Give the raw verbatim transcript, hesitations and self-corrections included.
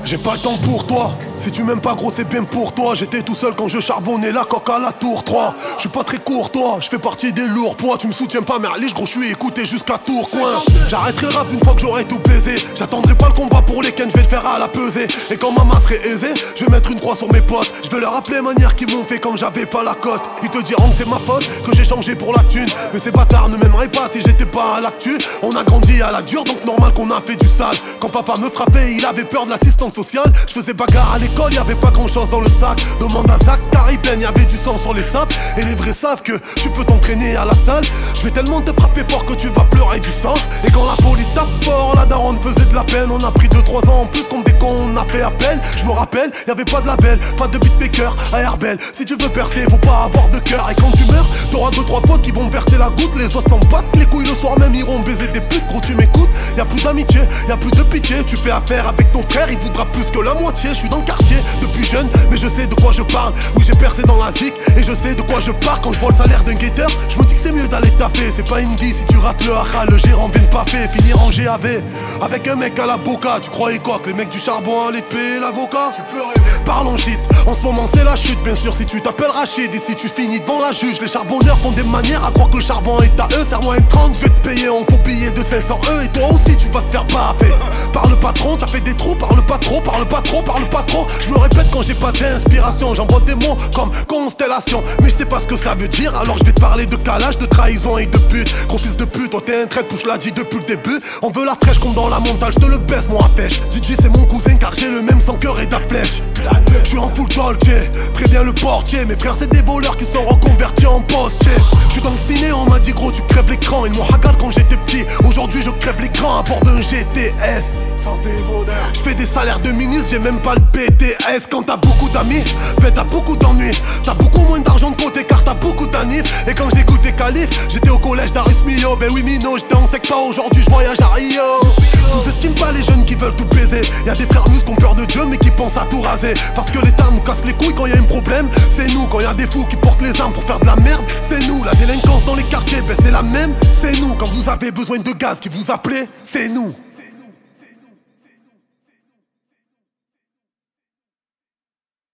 J'ai pas le temps pour toi. Si tu m'aimes pas gros c'est bien pour toi. J'étais tout seul quand je charbonnais la coque à la tour trois. Je suis pas très courtois, je fais partie des lourds poids. Tu me soutiens pas merliche gros, je suis écouté jusqu'à Tourcoing. J'arrêterai le rap une fois que j'aurai tout baisé. J'attendrai pas le combat pour les ken, je vais le faire à la pesée. Et quand ma main serait aisée, je vais mettre une croix sur mes potes. Je vais leur rappeler manières qui m'ont fait quand j'avais pas la cote. Ils te diront que c'est ma faute, que j'ai changé pour la thune. Mais ces bâtards ne m'aimeraient pas si j'étais pas à l'actu. On a grandi à la dure donc normal qu'on a fait du sale. Quand papa me frappait il avait peur de l'assistante sociale. Je faisais bagarre à l'école, y'avait pas grand chose dans le sac. Demande à Zach, Caribbean, y'avait du sang sur les sapes. Et les vrais savent que tu peux t'entraîner à la salle. Je vais tellement te frapper fort que tu vas pleurer du sang. Et quand la police tape fort, la daronne faisait de la peine. On a pris deux trois ans en plus comme des cons, on a fait appel. Je me rappelle, y'avait pas de label, pas de beatmaker à Herbel. Si tu veux percer, faut pas avoir de cœur. Et quand tu meurs, t'auras deux trois potes qui vont verser la goutte. Les autres s'en battent les couilles le soir même, iront baiser des putes. Gros tu m'écoutes, y'a plus d'amitié, y'a plus de pitié. Tu fais affaire avec ton frère, il voudra plus que la moitié. Je suis dans le quartier depuis jeune, mais je sais de quoi je parle. Oui j'ai percé dans la zik et je sais de quoi je pars. Quand je vois le salaire d'un guetteur, je me dis que c'est mieux d'aller taffer. C'est pas une vie si tu rates le hara, le gérant vient de pas fait. Finir en G A V avec un mec à la boca. Tu croyais quoi, que les mecs du charbon allaient te payer l'avocat? Tu peux rêver. Parlons shit, en ce moment c'est la chute. Bien sûr si tu t'appelles Rachid, ici tu finis devant la juge. Les charbonneurs font des manières à croire que le charbon est à eux. Serre-moi une trente, je vais te payer en faux billet de cinq cents E. Et toi aussi tu vas te faire baffer par le patron, ça fait des trous. Parle pas trop, parle pas trop, parle pas trop. Je me répète quand j'ai pas d'inspiration. J'envoie des mots comme constellation, mais je sais pas ce que ça veut dire. Alors je vais te parler de calage, de trahison et de pute. Gros fils de pute, toi t'es un trait, pouche l'a dit depuis le début. On veut la fraîche comme dans la montagne, je te le baisse mon affiche. D J c'est mon cousin car j'ai le même sang cœur et de la flèche. Je suis en full Dolce, préviens le portier. Mes frères c'est des voleurs qui sont reconvertis en postier. Je suis dans le ciné, on m'a dit gros tu crèves l'écran. Ils m'ont hagarde quand j'étais petit, aujourd'hui je crève l'écran à bord d'un G T S. Je fais des salaires de ministre, j'ai même pas le P T S. Quand t'as beaucoup d'amis, ben t'as beaucoup d'ennuis. T'as beaucoup moins d'argent de côté car t'as beaucoup d'anifs. Et quand j'écoutais Calif, j'étais au collège d'Arus Mio. Ben oui Mino, j'étais en secta, aujourd'hui je voyage à Rio. Sous-estime pas les jeunes qui veulent tout baiser. Y'a des frères mus qui ont peur de Dieu mais qui pensent à tout raser. Parce que l'État nous casse les couilles quand y'a un problème. C'est nous, quand y'a des fous qui portent les armes pour faire de la merde. C'est nous, la délinquance dans les quartiers, ben c'est la même. C'est nous, quand vous avez besoin de gaz qui vous appelez, c'est nous.